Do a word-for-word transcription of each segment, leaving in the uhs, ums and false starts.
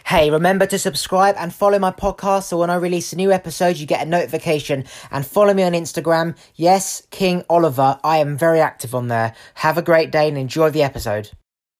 Hey, remember to subscribe and follow my podcast so when I release a new episode, you get a notification. And follow me on Instagram. Yes, King Oliver. I am very active on there. Have a great day and enjoy the episode.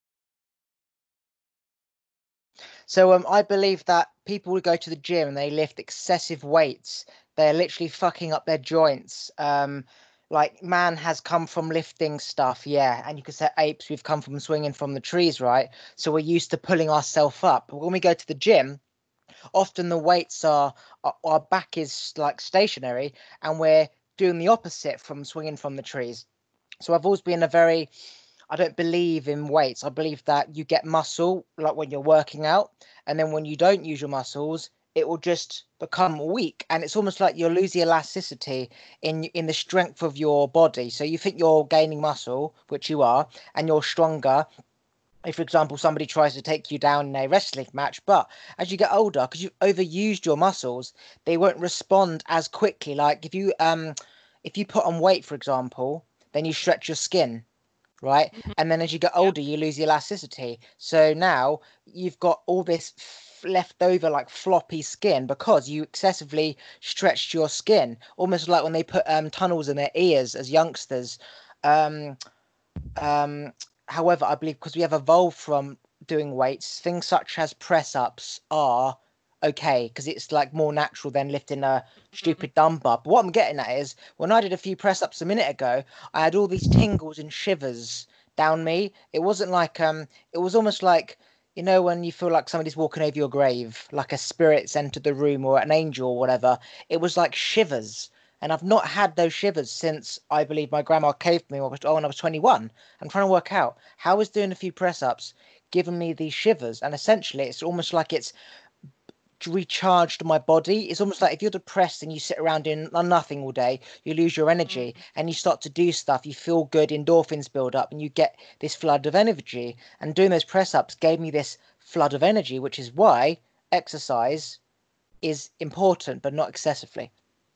So um, I believe that people who go to the gym and they lift excessive weights, they're literally fucking up their joints. Um, like man has come from lifting stuff, yeah, and you could say apes, we've come from swinging from the trees, right? So we're used to pulling ourselves up. But when we go to the gym, often the weights are, our, our back is like stationary, and we're doing the opposite from swinging from the trees. So I've always been a very I don't believe in weights. I believe that you get muscle like when you're working out, and then when you don't use your muscles, it will just become weak, and it's almost like you'll lose the elasticity in in the strength of your body. So you think you're gaining muscle, which you are, and you're stronger. If, for example, somebody tries to take you down in a wrestling match, but as you get older, because you've overused your muscles, they won't respond as quickly. Like if you um if you put on weight, for example, then you stretch your skin, right? Mhm. And then as you get Yep. older, you lose the elasticity. So now you've got all this f- left over like floppy skin because you excessively stretched your skin, almost like when they put um, tunnels in their ears as youngsters. Um, um, However, I believe because we have evolved from doing weights, things such as press ups are okay because it's like more natural than lifting a Mhm. stupid dumbbell. But what I'm getting at is when I did a few press ups a minute ago, I had all these tingles and shivers down me. It wasn't like um, it was almost like you know when you feel like somebody's walking over your grave, like a spirit's entered the room or an angel or whatever. It was like shivers. And I've not had those shivers since I believe my grandma caved me when I was, oh, when I was twenty-one. I'm trying to work out how is doing a few press ups giving me these shivers. And essentially, it's almost like it's recharged my body. It's almost like if you're depressed and you sit around doing nothing all day, you lose your energy Mhm. and you start to do stuff. You feel good, endorphins build up, and you get this flood of energy. And doing those press ups gave me this flood of energy, which is why exercise is important, but not excessively.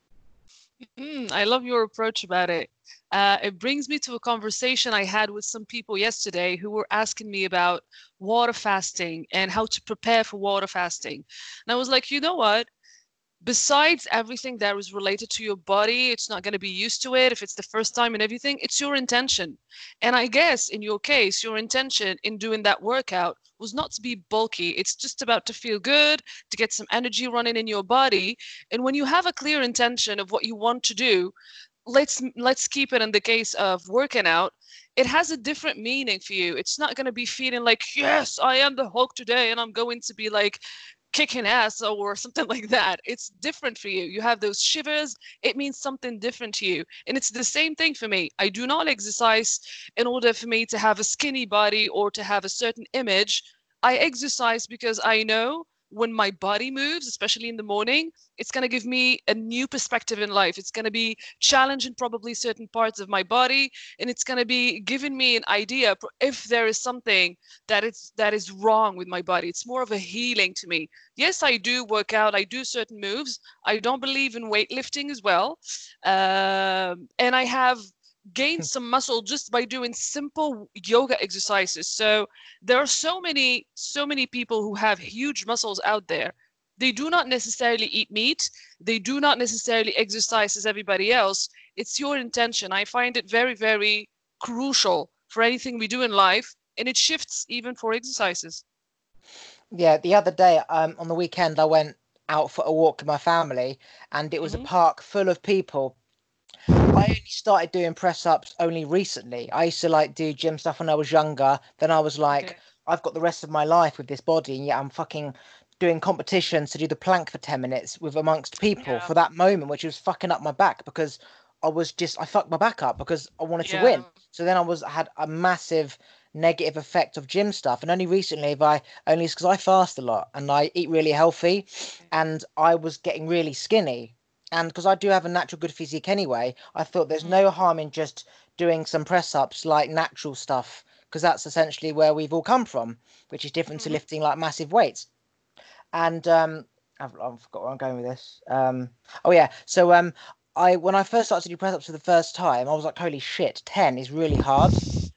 Mm, I love your approach about it. Uh, it brings me to a conversation I had with some people yesterday who were asking me about water fasting and how to prepare for water fasting. And I was like, you know what? Besides everything that was related to your body, it's not going to be used to it if it's the first time and everything. It's your intention. And I guess in your case, your intention in doing that workout was not to be bulky. It's just about to feel good, to get some energy running in your body. And when you have a clear intention of what you want to do, let's let's keep it in the case of working out. It has a different meaning for you. It's not going to be feeling like, yes, I am the Hulk today and I'm going to be like kicking ass or something like that. It's different for you. You have those shivers. It means something different to you. And it's the same thing for me. I do not exercise in order for me to have a skinny body or to have a certain image. I exercise because I know when my body moves, especially in the morning, it's going to give me a new perspective in life. It's going to be challenging probably certain parts of my body, and it's going to be giving me an idea if there is something that is that is wrong with my body. It's more of a healing to me. Yes, I do work out, I do certain moves. I don't believe in weightlifting as well. Um, and I have gained some muscle just by doing simple yoga exercises. So there are so many, so many people who have huge muscles out there. They do not necessarily eat meat. They do not necessarily exercise as everybody else. It's your intention. I find it very, very crucial for anything we do in life, and it shifts even for exercises. Yeah, the other day, um, on the weekend, I went out for a walk with my family, and it was a Hmm. park full of people. I only started doing press ups only recently. I used to like do gym stuff when I was younger. Then I was like, Okay. I've got the rest of my life with this body, and yet I'm fucking doing competitions to do the plank for ten minutes with amongst people Yeah. for that moment, which was fucking up my back because I was just I fucked my back up because I wanted to Yeah. win. So then I was had a massive negative effect of gym stuff. And only recently have I only because I fast a lot and I eat really healthy, Okay. and I was getting really skinny. And because I do have a natural good physique anyway, I thought there's Mm. no harm in just doing some press ups like natural stuff, because that's essentially where we've all come from, which is different to Mhm. lifting like massive weights. And um, I've, I've forgot where I'm going with this. Um, oh yeah, so um, I when I first started to do press ups for the first time, I was like, holy shit, ten is really hard.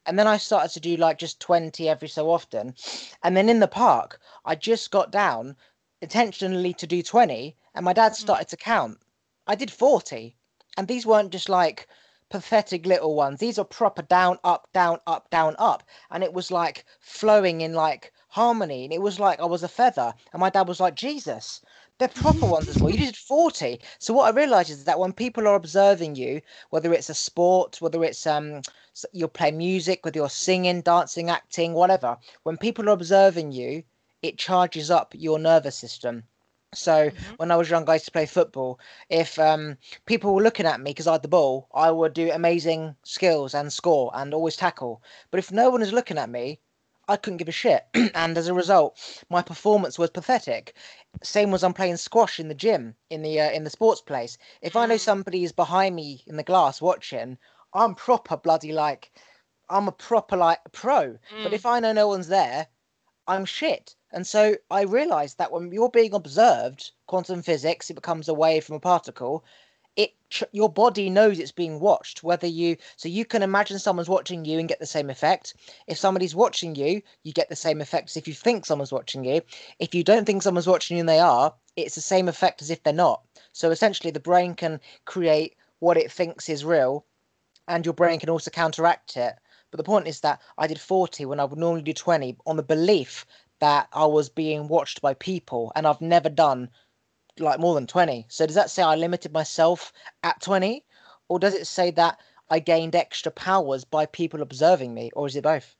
And then I started to do like just twenty every so often. And then in the park, I just got down intentionally to do twenty, and my dad Mm. started to count. I did forty. And these weren't just like pathetic little ones. These are proper down, up, down, up, down, up. And it was like flowing in like harmony. And it was like I was a feather. And my dad was like, Jesus, they're proper ones as well. You did forty. So what I realized is that when people are observing you, whether it's a sport, whether it's um you're playing music, whether you're singing, dancing, acting, whatever, when people are observing you, it charges up your nervous system. So Mm-hmm. when I was young, I used to play football. If um, people were looking at me because I had the ball, I would do amazing skills and score and always tackle. But if no one is looking at me, I couldn't give a shit. And as a result, my performance was pathetic. Same as I'm playing squash in the gym, in the uh, in the sports place. If I know Mm. somebody is behind me in the glass watching, I'm proper bloody like I'm a proper like pro. But Mm. if I know no one's there, I'm shit. And so I realized that when you're being observed, quantum physics, it becomes a wave from a particle. It your body knows it's being watched. Whether you so you can imagine someone's watching you and get the same effect. If somebody's watching you, you get the same effect as if you think someone's watching you. If you don't think someone's watching you and they are, it's the same effect as if they're not. So essentially, the brain can create what it thinks is real, and your brain can also counteract it. But the point is that I did forty when I would normally do twenty on the belief that I was being watched by people, and I've never done like more than twenty. So does that say I limited myself at twenty? Or does it say that I gained extra powers by people observing me? Or is it both?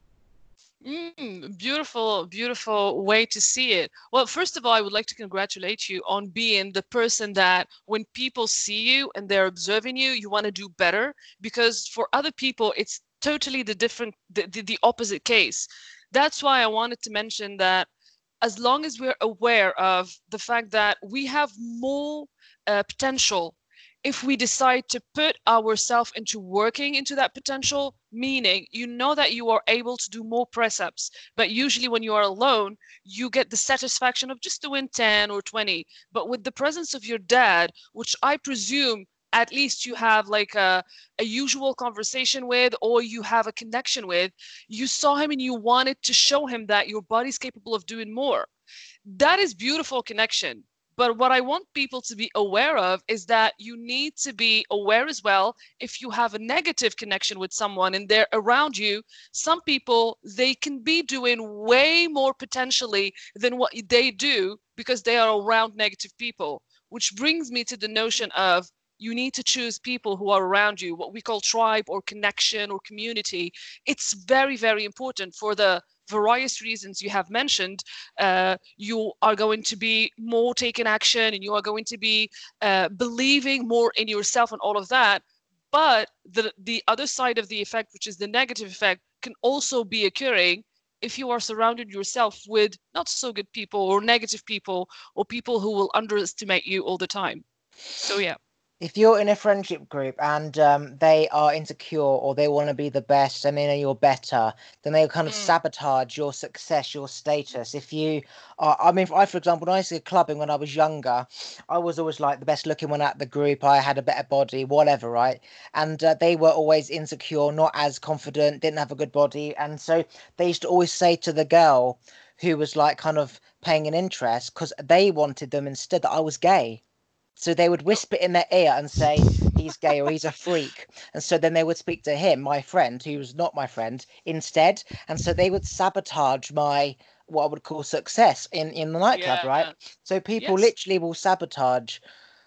Mm, beautiful, beautiful way to see it. Well, first of all, I would like to congratulate you on being the person that when people see you and they're observing you, you want to do better. Because for other people, it's totally the different, the, the, the opposite case. That's why I wanted to mention that as long as we're aware of the fact that we have more uh, potential if we decide to put ourselves into working into that potential, meaning you know that you are able to do more press ups, but usually when you are alone, you get the satisfaction of just doing ten or twenty. But with the presence of your dad, which I presume at least you have like a, a usual conversation with, or you have a connection with, you saw him and you wanted to show him that your body's capable of doing more. That is beautiful connection. But what I want people to be aware of is that you need to be aware as well if you have a negative connection with someone and they're around you. Some people, they can be doing way more potentially than what they do because they are around negative people, which brings me to the notion of you need to choose people who are around you, what we call tribe or connection or community. It's very, very important for the various reasons you have mentioned. Uh, you are going to be more taking action and you are going to be uh, believing more in yourself and all of that. But the, the other side of the effect, which is the negative effect, can also be occurring if you are surrounded yourself with not so good people or negative people or people who will underestimate you all the time. So yeah. If you're in a friendship group and um, they are insecure or they want to be the best and they know you're better, then they'll kind of Mm. sabotage your success, your status. If you are, I mean, I, for example, when I used to go clubbing when I was younger, I was always like the best looking one at the group. I had a better body, whatever, right? And uh, they were always insecure, not as confident, didn't have a good body. And so they used to always say to the girl who was like kind of paying an interest because they wanted them instead that I was gay. So they would whisper in their ear and say, he's gay or he's a freak. And so then they would speak to him, my friend, who was not my friend, instead. And so they would sabotage my what I would call success in, in the nightclub, right? Yeah. So people Yes. literally will sabotage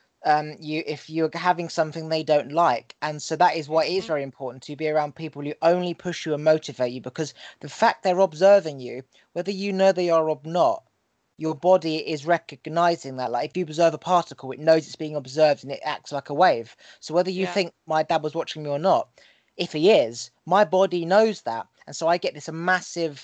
um you if you're having something they don't like. And so that is why it is Mhm. very important to be around people who only push you and motivate you, because the fact they're observing you, whether you know they are or not, your body is recognizing that. Like if you observe a particle, it knows it's being observed and it acts like a wave. So whether you Yeah. think my dad was watching me or not, if he is, my body knows that. And so I get this massive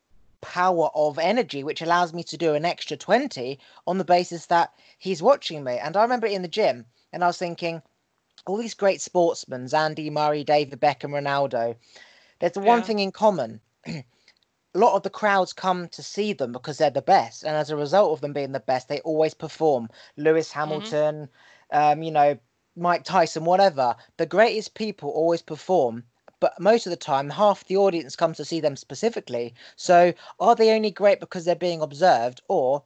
power of energy, which allows me to do an extra twenty on the basis that he's watching me. And I remember in the gym, and I was thinking, all these great sportsmen, Andy Murray, David Beckham, Ronaldo, there's one Yeah. thing in common. A lot of the crowds come to see them because they're the best, and as a result of them being the best, they always perform. Lewis Mhm. Hamilton, um, you know, Mike Tyson, whatever. The greatest people always perform but most of the time, half the audience comes to see them specifically. So are they only great because they're being observed, or,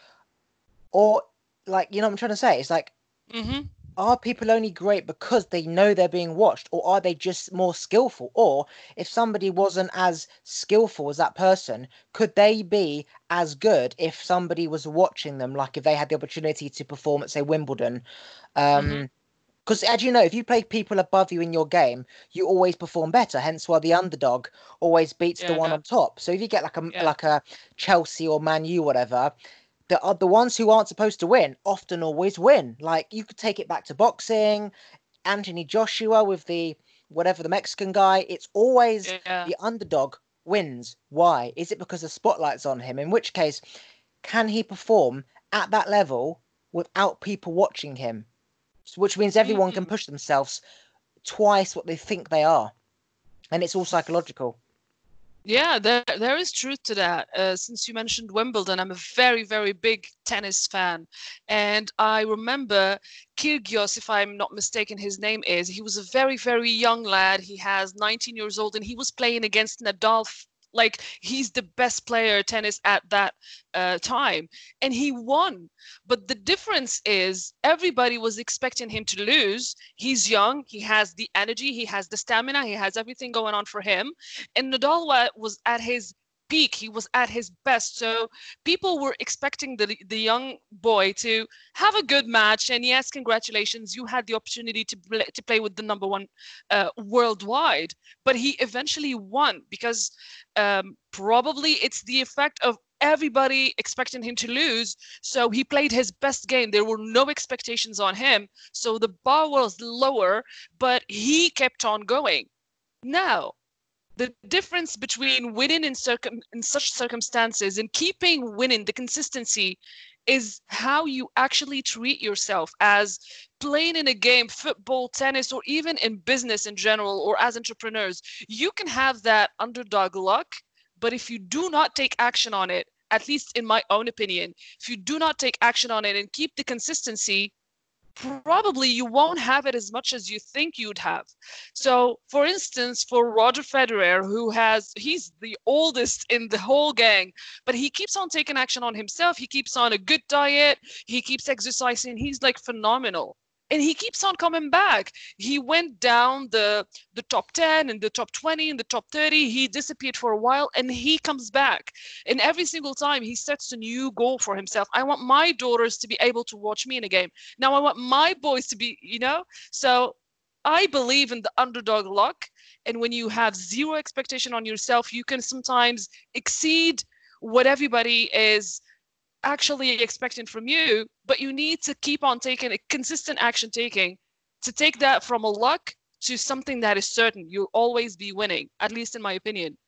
or like, you know what I'm trying to say? It's like, Mm-hmm. are people only great because they know they're being watched, or are they just more skillful? Or if somebody wasn't as skillful as that person, could they be as good if somebody was watching them, like if they had the opportunity to perform at, say, Wimbledon? Mm-hmm. Um, because as you know, if you play people above you in your game, you always perform better. Hence why the underdog always beats the one Yeah. on top. So if you get like a Yeah. like a Chelsea or Man U, whatever, the uh, the ones who aren't supposed to win often always win. Like you could take it back to boxing, Anthony Joshua with the whatever the Mexican guy. It's always Yeah. the underdog wins. Why? Is it because the spotlight's on him? In which case, can he perform at that level without people watching him? Which means everyone can Mm. push themselves twice what they think they are, and it's all psychological. Yeah, there there is truth to that. Uh, since you mentioned Wimbledon, I'm a very, very big tennis fan. And I remember Kyrgios, if I'm not mistaken, his name is, he was a very, very young lad. He has nineteen years old, and he was playing against Nadal. f- Like he's the best player tennis at that uh, time, and he won. But the difference is everybody was expecting him to lose. He's young, he has the energy, he has the stamina, he has everything going on for him, and Nadal was at his peak. He was at his best. So people were expecting the the young boy to have a good match. And yes, congratulations, you had the opportunity to play, to play with the number one uh, worldwide. But he eventually won because um, probably it's the effect of everybody expecting him to lose. So he played his best game. There were no expectations on him. So the bar was lower, but he kept on going. Now, the difference between winning in circum in such circumstances and keeping winning, the consistency, is how you actually treat yourself as playing in a game, football, tennis, or even in business in general, or as entrepreneurs. You can have that underdog luck, but if you do not take action on it, at least in my own opinion, if you do not take action on it and keep the consistency, probably you won't have it as much as you think you'd have. So, for instance, for Roger Federer, who has, he's the oldest in the whole gang, but he keeps on taking action on himself. He keeps on a good diet. He keeps exercising. He's like phenomenal. And he keeps on coming back. He went down the the top ten and the top twenty and the top thirty. He disappeared for a while and he comes back. And every single time he sets a new goal for himself. I want my daughters to be able to watch me in a game. Now I want my boys to be, you know? So I believe in the underdog luck. And when you have zero expectation on yourself, you can sometimes exceed what everybody is actually expecting from you. But you need to keep on taking a consistent action taking to take that from a luck to something that is certain. You'll always be winning, at least in my opinion.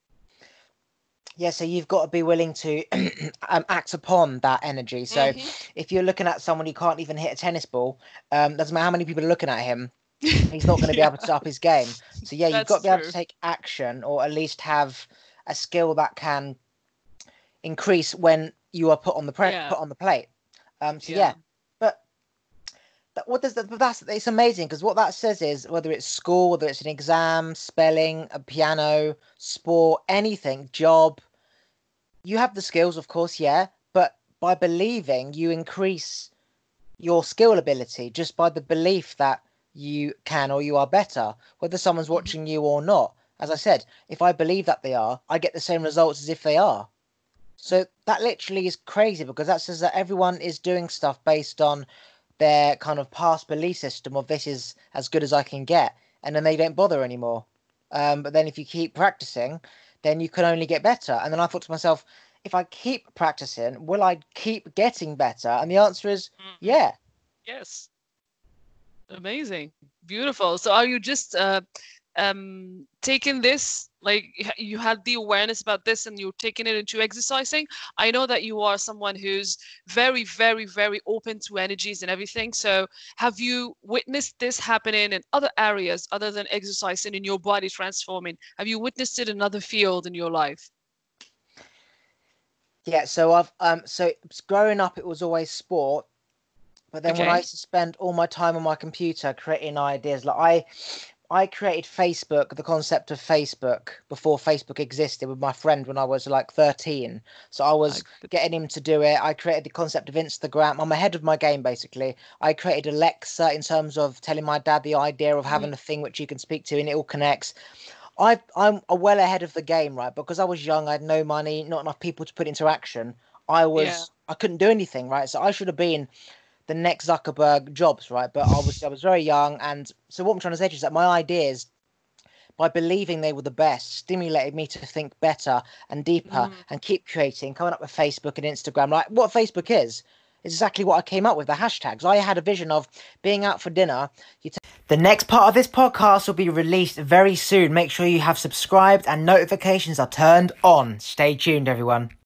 Yeah, so you've got to be willing to um, act upon that energy. So Mm-hmm. if you're looking at someone who can't even hit a tennis ball, um, doesn't matter how many people are looking at him, he's not going to be Yeah, able to up his game. So yeah, you've got that's to be able to true. take action, or at least have a skill that can increase when you are put on the pre- Yeah, put on the plate. Um, so yeah. yeah, but that, what does that? But that's it's amazing because what that says is whether it's school, whether it's an exam, spelling, a piano, sport, anything, job, you have the skills, of course, yeah, but by believing, you increase your skill ability just by the belief that you can or you are better, whether someone's Mm-hmm. watching you or not. As I said, if I believe that they are, I get the same results as if they are. So that literally is crazy because that says that everyone is doing stuff based on their kind of past belief system of this is as good as I can get, and then they don't bother anymore. Um, but then if you keep practicing, then you can only get better. And then I thought to myself, if I keep practicing, will I keep getting better? And the answer is Mm-hmm. yeah. Yes. Amazing. Beautiful. So are you just uh, um, taking this, like y- you had the awareness about this and you're taking it into exercising? I know that you are someone who's very, very, very open to energies and everything. So have you witnessed this happening in other areas other than exercising in your body transforming? Have you witnessed it in another field in your life? Yeah, so I've um so growing up it was always sport, but then when I Okay. used to spend all my time on my computer creating ideas, like I I created Facebook, the concept of Facebook, before Facebook existed with my friend when I was like thirteen. So I I was could, getting him to do it. I created the concept of Instagram. I'm ahead of my game, basically. I created Alexa in terms of telling my dad the idea of mm, having a thing which you can speak to and it all connects. I, I'm well ahead of the game, right? Because I was young, I had no money, not enough people to put into action. I yeah. was, I couldn't do anything, right? So I should have been the next Zuckerberg Jobs, right? But obviously I was very young, and so what I'm trying to say is that my ideas, by believing they were the best, stimulated me to think better and deeper Mm. and keep creating, coming up with Facebook and Instagram. Like what Facebook is, is exactly what I came up with, the hashtags. I had a vision of being out for dinner. You t- the next part of this podcast will be released very soon. Make sure you have subscribed and notifications are turned on. Stay tuned, everyone.